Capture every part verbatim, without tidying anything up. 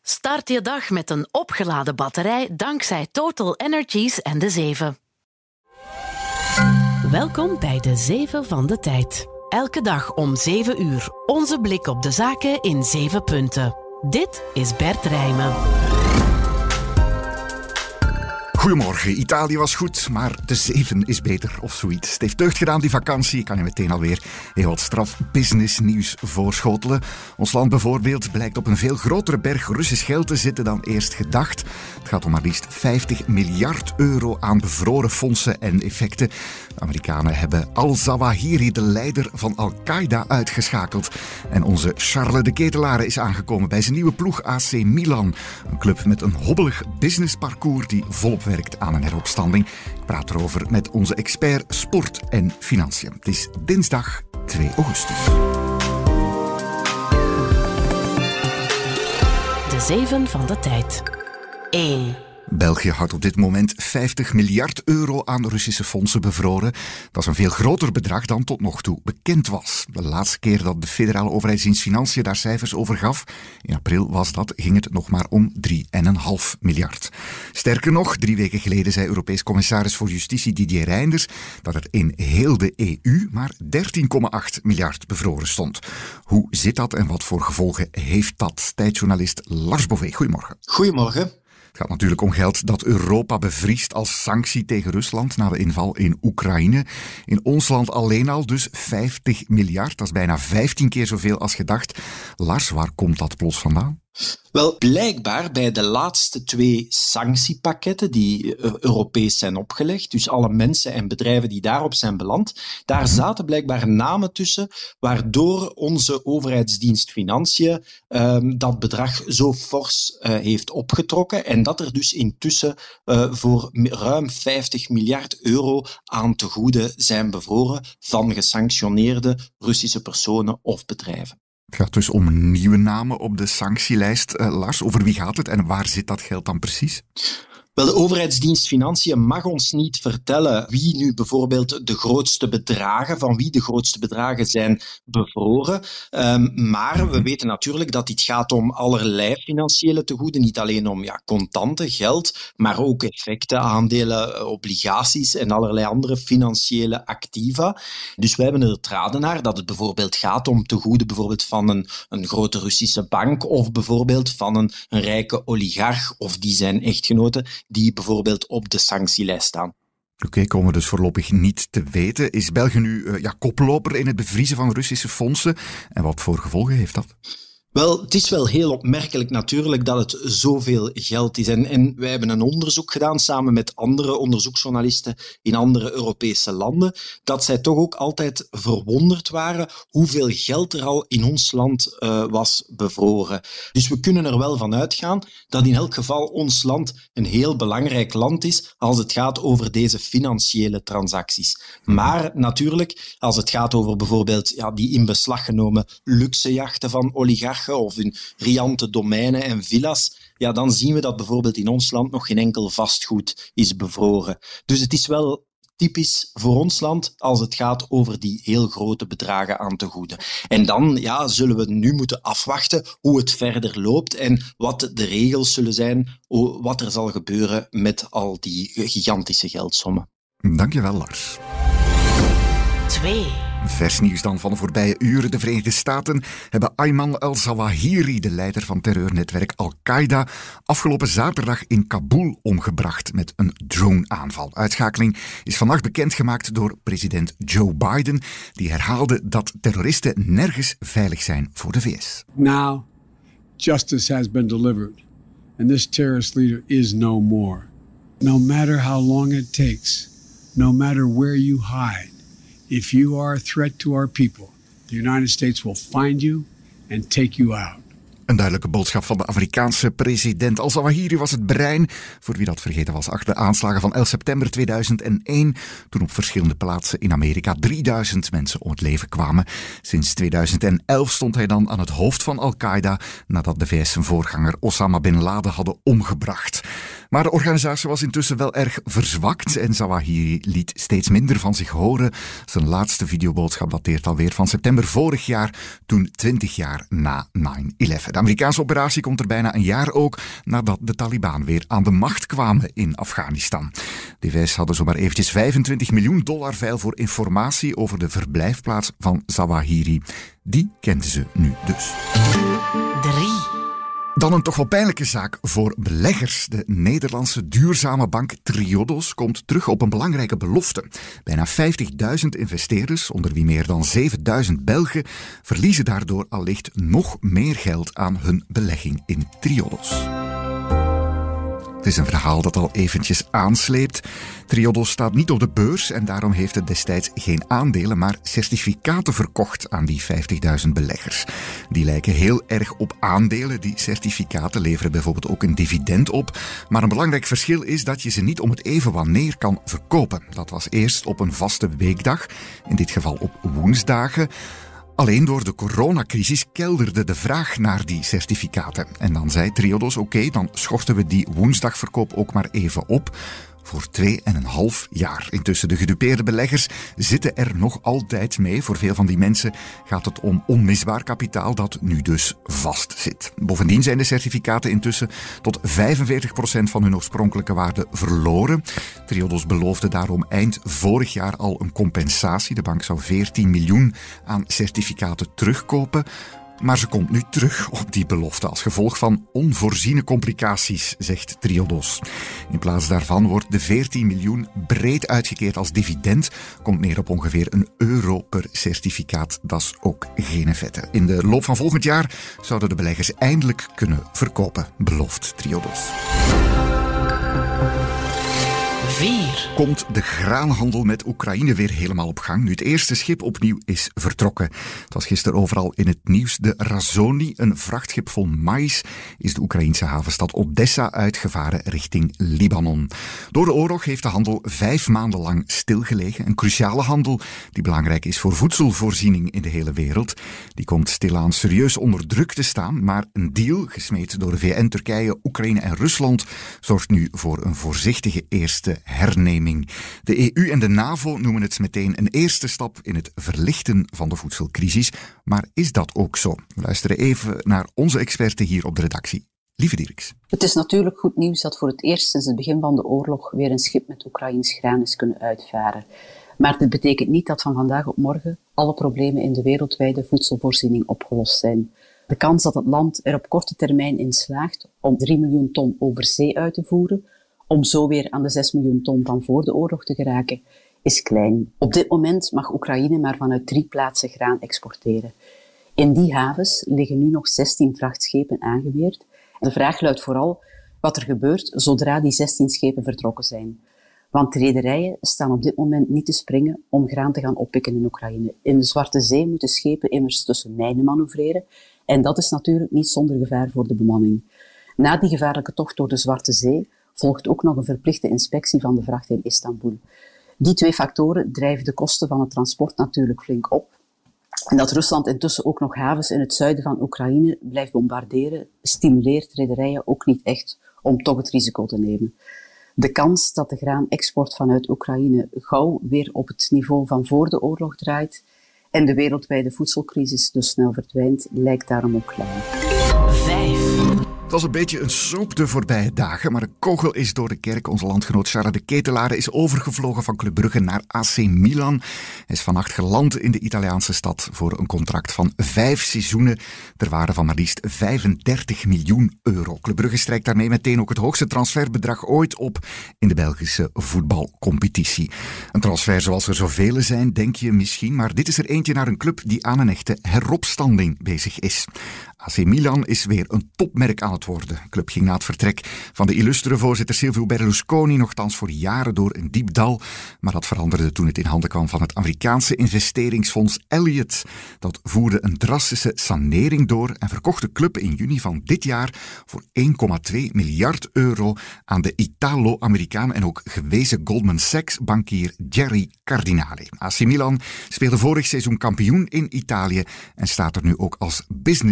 Start je dag met een opgeladen batterij dankzij Total Energies en de zeven. Welkom bij de zeven van de tijd. Elke dag om zeven uur. Onze blik op de zaken in zeven punten. Dit is Bert Rijmen. Goedemorgen, Italië was goed, maar de zeven is beter of zoiets. Het heeft deugd gedaan, die vakantie. Ik kan je meteen alweer heel wat straf businessnieuws voorschotelen. Ons land bijvoorbeeld blijkt op een veel grotere berg Russisch geld te zitten dan eerst gedacht. Het gaat om maar liefst vijftig miljard euro aan bevroren fondsen en effecten. De Amerikanen hebben al-Zawahiri, de leider van Al-Qaeda, uitgeschakeld. En onze Charles de Ketelaere is aangekomen bij zijn nieuwe ploeg A C Milan. Een club met een hobbelig businessparcours die volop werkt aan een heropstanding. Ik praat erover met onze expert sport en financiën. Het is dinsdag twee augustus. De zeven van de tijd. één. België houdt op dit moment vijftig miljard euro aan Russische fondsen bevroren. Dat is een veel groter bedrag dan tot nog toe bekend was. De laatste keer dat de federale overheidsdienst Financiën daar cijfers over gaf, in april was dat, ging het nog maar om drie komma vijf miljard. Sterker nog, drie weken geleden zei Europees commissaris voor Justitie Didier Reynders dat er in heel de E U maar dertien komma acht miljard bevroren stond. Hoe zit dat en wat voor gevolgen heeft dat? Tijdjournalist Lars Bové, goedemorgen. Goedemorgen. Het gaat natuurlijk om geld dat Europa bevriest als sanctie tegen Rusland na de inval in Oekraïne. In ons land alleen al dus vijftig miljard, dat is bijna vijftien keer zoveel als gedacht. Lars, waar komt dat plots vandaan? Wel, blijkbaar bij de laatste twee sanctiepakketten die Europees zijn opgelegd, dus alle mensen en bedrijven die daarop zijn beland, daar zaten blijkbaar namen tussen waardoor onze overheidsdienst Financiën um, dat bedrag zo fors uh, heeft opgetrokken en dat er dus intussen uh, voor ruim vijftig miljard euro aan tegoeden zijn bevroren van gesanctioneerde Russische personen of bedrijven. Het gaat dus om nieuwe namen op de sanctielijst. Uh, Lars, over wie gaat het en waar zit dat geld dan precies? Wel, de overheidsdienst Financiën mag ons niet vertellen wie nu bijvoorbeeld de grootste bedragen, van wie de grootste bedragen zijn bevroren. Um, maar we weten natuurlijk dat dit gaat om allerlei financiële tegoeden, niet alleen om ja, contanten, geld, maar ook effecten, aandelen, obligaties en allerlei andere financiële activa. Dus wij hebben er het raden naar dat het bijvoorbeeld gaat om tegoeden bijvoorbeeld van een, een grote Russische bank of bijvoorbeeld van een, een rijke oligarch of die zijn echtgenoten die bijvoorbeeld op de sanctielijst staan. Oké, okay, komen we dus voorlopig niet te weten. Is België nu uh, ja, koploper in het bevriezen van Russische fondsen? En wat voor gevolgen heeft dat? Wel, het is wel heel opmerkelijk natuurlijk dat het zoveel geld is. En, en wij hebben een onderzoek gedaan samen met andere onderzoeksjournalisten in andere Europese landen, dat zij toch ook altijd verwonderd waren hoeveel geld er al in ons land uh, was bevroren. Dus we kunnen er wel van uitgaan dat in elk geval ons land een heel belangrijk land is als het gaat over deze financiële transacties. Maar natuurlijk, als het gaat over bijvoorbeeld ja, die in beslag genomen luxejachten van oligarchen of in riante domeinen en villa's, ja, dan zien we dat bijvoorbeeld in ons land nog geen enkel vastgoed is bevroren. Dus het is wel typisch voor ons land als het gaat over die heel grote bedragen aan tegoeden. En dan ja, zullen we nu moeten afwachten hoe het verder loopt en wat de regels zullen zijn, wat er zal gebeuren met al die gigantische geldsommen. Dankjewel, Lars. twee. Vers nieuws dan van de voorbije uren. De Verenigde Staten hebben Ayman al-Zawahiri, de leider van terreurnetwerk Al-Qaeda, afgelopen zaterdag in Kabul omgebracht met een droneaanval. Uitschakeling is vannacht bekendgemaakt door president Joe Biden, die herhaalde dat terroristen nergens veilig zijn voor de V S. Now, justice has been delivered, and this terrorist leader is no more. No matter how long it takes, no matter where you hide, if you are a threat to our people, the United States will find you and take you out. Een duidelijke boodschap van de Afrikaanse president. Al-Zawahiri was het brein, voor wie dat vergeten was, achter de aanslagen van elf september tweeduizend één, toen op verschillende plaatsen in Amerika drieduizend mensen om het leven kwamen. Sinds tweeduizend elf stond hij dan aan het hoofd van Al-Qaeda, nadat de V S zijn voorganger Osama bin Laden hadden omgebracht. Maar de organisatie was intussen wel erg verzwakt en Zawahiri liet steeds minder van zich horen. Zijn laatste videoboodschap dateert alweer van september vorig jaar, toen twintig jaar na nine eleven. De Amerikaanse operatie komt er bijna een jaar ook nadat de Taliban weer aan de macht kwamen in Afghanistan. De V S hadden zomaar eventjes vijfentwintig miljoen dollar veil voor informatie over de verblijfplaats van Zawahiri. Die kenden ze nu dus. drie. Dan een toch wel pijnlijke zaak voor beleggers. De Nederlandse duurzame bank Triodos komt terug op een belangrijke belofte. Bijna vijftigduizend investeerders, onder wie meer dan zevenduizend Belgen, verliezen daardoor allicht nog meer geld aan hun belegging in Triodos. Het is een verhaal dat al eventjes aansleept. Triodos staat niet op de beurs en daarom heeft het destijds geen aandelen, maar certificaten verkocht aan die vijftigduizend beleggers. Die lijken heel erg op aandelen. Die certificaten leveren bijvoorbeeld ook een dividend op. Maar een belangrijk verschil is dat je ze niet om het even wanneer kan verkopen. Dat was eerst op een vaste weekdag, in dit geval op woensdagen. Alleen door de coronacrisis kelderde de vraag naar die certificaten. En dan zei Triodos, oké, okay, dan schorten we die woensdagverkoop ook maar even op. Voor twee en een half jaar. Intussen, de gedupeerde beleggers zitten er nog altijd mee. Voor veel van die mensen gaat het om onmisbaar kapitaal dat nu dus vastzit. Bovendien zijn de certificaten intussen tot vijfenveertig procent van hun oorspronkelijke waarde verloren. Triodos beloofde daarom eind vorig jaar al een compensatie. De bank zou veertien miljoen aan certificaten terugkopen. Maar ze komt nu terug op die belofte als gevolg van onvoorziene complicaties, zegt Triodos. In plaats daarvan wordt de veertien miljoen breed uitgekeerd als dividend. Komt neer op ongeveer een euro per certificaat. Dat is ook geen vette. In de loop van volgend jaar zouden de beleggers eindelijk kunnen verkopen, belooft Triodos. vier. Komt de graanhandel met Oekraïne weer helemaal op gang, nu het eerste schip opnieuw is vertrokken. Het was gisteren overal in het nieuws. De Razoni, een vrachtschip vol maïs, is de Oekraïense havenstad Odessa uitgevaren richting Libanon. Door de oorlog heeft de handel vijf maanden lang stilgelegen. Een cruciale handel die belangrijk is voor voedselvoorziening in de hele wereld. Die komt stilaan serieus onder druk te staan, maar een deal, gesmeed door de V N, Turkije, Oekraïne en Rusland, zorgt nu voor een voorzichtige eerste herneming. De E U en de NAVO noemen het meteen een eerste stap in het verlichten van de voedselcrisis. Maar is dat ook zo? We luisteren even naar onze experte hier op de redactie, Lieve Dierks. Het is natuurlijk goed nieuws dat voor het eerst sinds het begin van de oorlog weer een schip met Oekraïns graan is kunnen uitvaren. Maar dit betekent niet dat van vandaag op morgen alle problemen in de wereldwijde voedselvoorziening opgelost zijn. De kans dat het land er op korte termijn in slaagt om drie miljoen ton over zee uit te voeren, om zo weer aan de zes miljoen ton van voor de oorlog te geraken, is klein. Op dit moment mag Oekraïne maar vanuit drie plaatsen graan exporteren. In die havens liggen nu nog zestien vrachtschepen aangeweerd. De vraag luidt vooral wat er gebeurt zodra die zestien schepen vertrokken zijn. Want de rederijen staan op dit moment niet te springen om graan te gaan oppikken in Oekraïne. In de Zwarte Zee moeten schepen immers tussen mijnen manoeuvreren. En dat is natuurlijk niet zonder gevaar voor de bemanning. Na die gevaarlijke tocht door de Zwarte Zee volgt ook nog een verplichte inspectie van de vracht in Istanbul. Die twee factoren drijven de kosten van het transport natuurlijk flink op. En dat Rusland intussen ook nog havens in het zuiden van Oekraïne blijft bombarderen, stimuleert rederijen ook niet echt om toch het risico te nemen. De kans dat de graanexport vanuit Oekraïne gauw weer op het niveau van voor de oorlog draait en de wereldwijde voedselcrisis dus snel verdwijnt, lijkt daarom ook klein. vijf. Het was een beetje een soap de voorbije dagen, maar een kogel is door de kerk. Onze landgenoot Charles de Ketelaere is overgevlogen van Club Brugge naar A C Milan. Hij is vannacht geland in de Italiaanse stad voor een contract van vijf seizoenen ter waarde van maar liefst vijfendertig miljoen euro. Club Brugge strijkt daarmee meteen ook het hoogste transferbedrag ooit op in de Belgische voetbalcompetitie. Een transfer zoals er zoveel zijn, denk je misschien, maar dit is er eentje naar een club die aan een echte heropstanding bezig is. A C Milan is weer een topmerk aan het worden. De club ging na het vertrek van de illustere voorzitter Silvio Berlusconi nogthans voor jaren door een diep dal. Maar dat veranderde toen het in handen kwam van het Amerikaanse investeringsfonds Elliott. Dat voerde een drastische sanering door en verkocht de club in juni van dit jaar voor één komma twee miljard euro aan de Italo-Amerikaan en ook gewezen Goldman Sachs-bankier Jerry Cardinale. A C Milan speelde vorig seizoen kampioen in Italië en staat er nu ook als business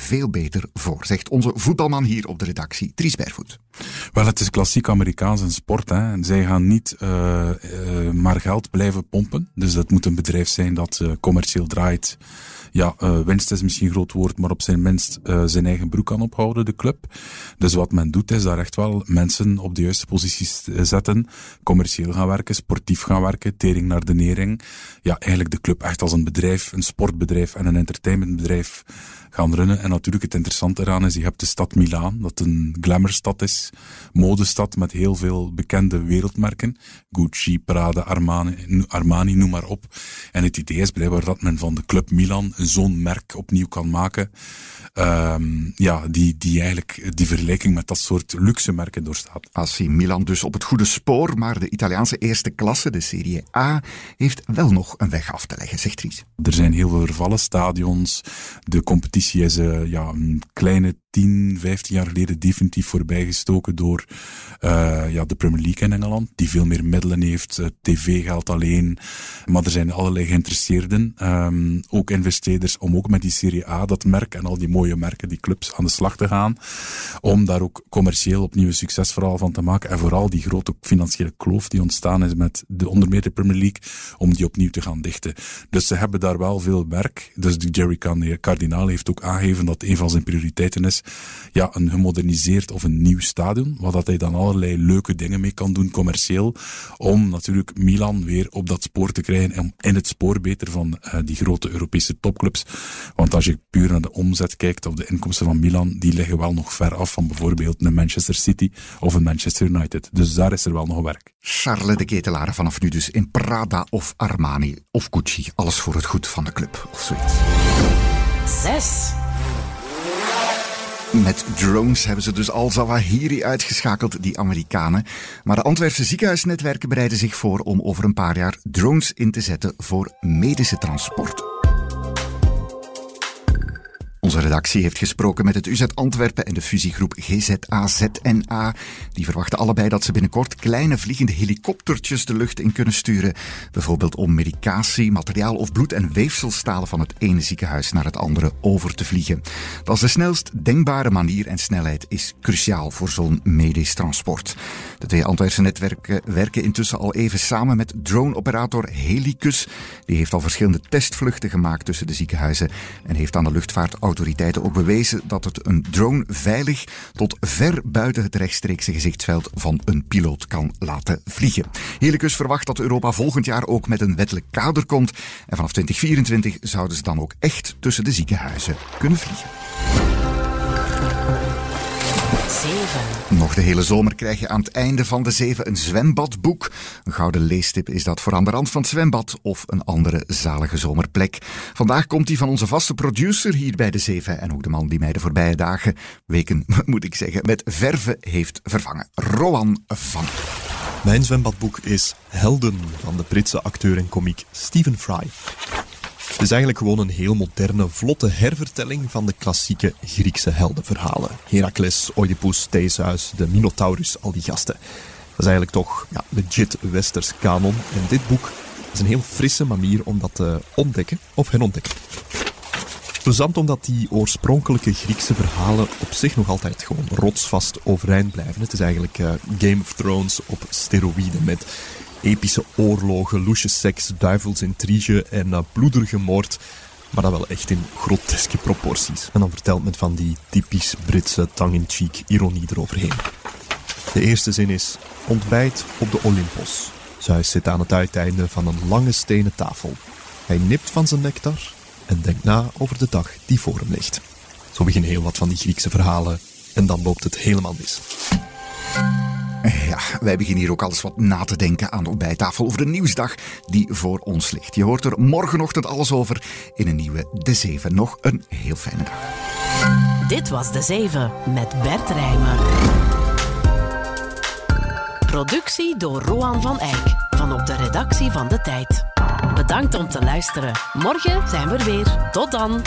veel beter voor, zegt onze voetbalman hier op de redactie, Dries Bervoet. Wel, het is klassiek Amerikaans in sport. Hè. En zij gaan niet uh, uh, maar geld blijven pompen. Dus dat moet een bedrijf zijn dat uh, commercieel draait. Ja, uh, winst is misschien een groot woord, maar op zijn minst uh, zijn eigen broek kan ophouden, de club. Dus wat men doet, is daar echt wel mensen op de juiste posities zetten, commercieel gaan werken, sportief gaan werken, tering naar de nering. Ja, eigenlijk de club echt als een bedrijf, een sportbedrijf en een entertainmentbedrijf gaan runnen. En natuurlijk het interessante eraan is, je hebt de stad Milaan, dat een glamourstad is, modestad met heel veel bekende wereldmerken, Gucci, Prada, Armani, Armani, noem maar op. En het idee is blijkbaar dat men van de club Milan zo'n merk opnieuw kan maken, um, ja, die, die eigenlijk die vergelijking met dat soort luxe merken doorstaat. Als zie Milan dus op het goede spoor, maar de Italiaanse eerste klasse, de Serie A, heeft wel nog een weg af te leggen, zegt Dries. Er zijn heel veel vervallen stadions, de competitie is uh, ja, een kleine tien, vijftien jaar geleden definitief voorbijgestoken door uh, ja, de Premier League in Engeland, die veel meer middelen heeft, uh, tv-geld alleen. Maar er zijn allerlei geïnteresseerden, um, ook investeerders, om ook met die Serie A, dat merk en al die mooie merken, die clubs, aan de slag te gaan. Om daar ook commercieel opnieuw een succesverhaal van te maken. En vooral die grote financiële kloof die ontstaan is met de onder meer de Premier League, om die opnieuw te gaan dichten. Dus ze hebben daar wel veel werk. Dus de Jerry Cardinale heeft ook aangegeven dat een van zijn prioriteiten is ja, een gemoderniseerd of een nieuw stadion, waar dat hij dan allerlei leuke dingen mee kan doen, commercieel, om natuurlijk Milan weer op dat spoor te krijgen en in het spoor beter van uh, die grote Europese topclubs. Want als je puur naar de omzet kijkt of de inkomsten van Milan, die liggen wel nog ver af van bijvoorbeeld een Manchester City of een Manchester United. Dus daar is er wel nog werk. Charles de Ketelaere vanaf nu dus in Prada of Armani of Gucci. Alles voor het goed van de club of zoiets. Zes. Met drones hebben ze dus al Zawahiri uitgeschakeld, die Amerikanen. Maar de Antwerpse ziekenhuisnetwerken bereiden zich voor om over een paar jaar drones in te zetten voor medische transport. Onze redactie heeft gesproken met het U Z Antwerpen en de fusiegroep G Z A Z N A. Die verwachten allebei dat ze binnenkort kleine vliegende helikoptertjes de lucht in kunnen sturen. Bijvoorbeeld om medicatie, materiaal of bloed- en weefselstalen van het ene ziekenhuis naar het andere over te vliegen. Dat is de snelst denkbare manier en snelheid is cruciaal voor zo'n medisch transport. De twee Antwerpse netwerken werken intussen al even samen met drone-operator Helicus. Die heeft al verschillende testvluchten gemaakt tussen de ziekenhuizen en heeft aan de luchtvaartautoriteiten ook bewezen dat het een drone veilig tot ver buiten het rechtstreekse gezichtsveld van een piloot kan laten vliegen. Helicus verwacht dat Europa volgend jaar ook met een wettelijk kader komt en vanaf twintig vierentwintig zouden ze dan ook echt tussen de ziekenhuizen kunnen vliegen. zeven. Nog de hele zomer krijg je aan het einde van de zeven een zwembadboek. Een gouden leestip is dat voor aan de rand van het zwembad of een andere zalige zomerplek. Vandaag komt die van onze vaste producer hier bij de zeven en ook de man die mij de voorbije dagen, weken moet ik zeggen, met verve heeft vervangen. Rowan van. Mijn zwembadboek is Helden van de Britse acteur en komiek Stephen Fry. Het is eigenlijk gewoon een heel moderne, vlotte hervertelling van de klassieke Griekse heldenverhalen. Heracles, Oedipus, Theseus, de Minotaurus, al die gasten. Dat is eigenlijk toch ja, legit westers kanon. En dit boek is een heel frisse manier om dat te ontdekken of herontdekken. Plezant omdat die oorspronkelijke Griekse verhalen op zich nog altijd gewoon rotsvast overeind blijven. Het is eigenlijk uh, Game of Thrones op steroïden met epische oorlogen, loesje seks, duivelsintrige en uh, bloederige moord. Maar dat wel echt in groteske proporties. En dan vertelt men van die typisch Britse tongue-in-cheek ironie eroverheen. De eerste zin is: ontbijt op de Olympos. Zeus zit aan het uiteinde van een lange stenen tafel. Hij nipt van zijn nectar en denkt na over de dag die voor hem ligt. Zo beginnen heel wat van die Griekse verhalen en dan loopt het helemaal mis. Ja, wij beginnen hier ook alles wat na te denken aan de ontbijttafel over de nieuwsdag die voor ons ligt. Je hoort er morgenochtend alles over in een nieuwe De Zeven. Nog een heel fijne dag. Dit was De Zeven met Bert Rijmen. Productie door Roan van Eyck van op de redactie van De Tijd. Bedankt om te luisteren. Morgen zijn we er weer. Tot dan.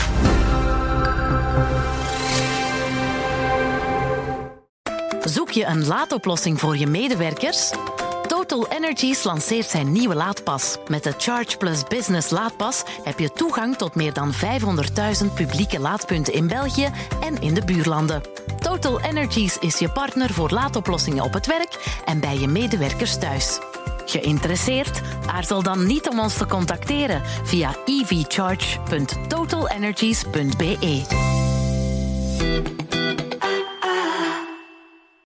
Zoek je een laadoplossing voor je medewerkers? Total Energies lanceert zijn nieuwe laadpas. Met de Charge Plus Business laadpas heb je toegang tot meer dan vijfhonderdduizend publieke laadpunten in België en in de buurlanden. Total Energies is je partner voor laadoplossingen op het werk en bij je medewerkers thuis. Geïnteresseerd? Aarzel dan niet om ons te contacteren via e v charge punt total energies punt b e.